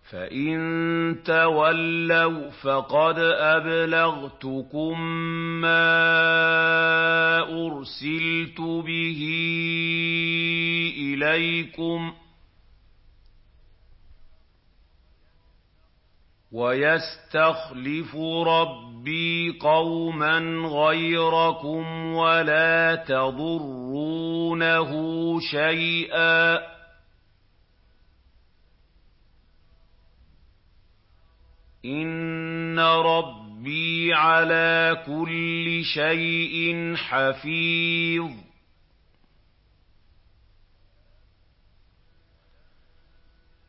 فَإِن تَوَلَّوْا فَقَدْ أَبْلَغْتُكُم مَّا أُرْسِلْتُ بِهِ إِلَيْكُمْ ۚ وَيَسْتَخْلِفُ رَبِّي قَوْمًا غَيْرَكُمْ وَلَا تَضُرُّونَهُ شَيْئًا ۚ إِنَّ رَبِّي عَلَىٰ كُلِّ شَيْءٍ حَفِيظٌ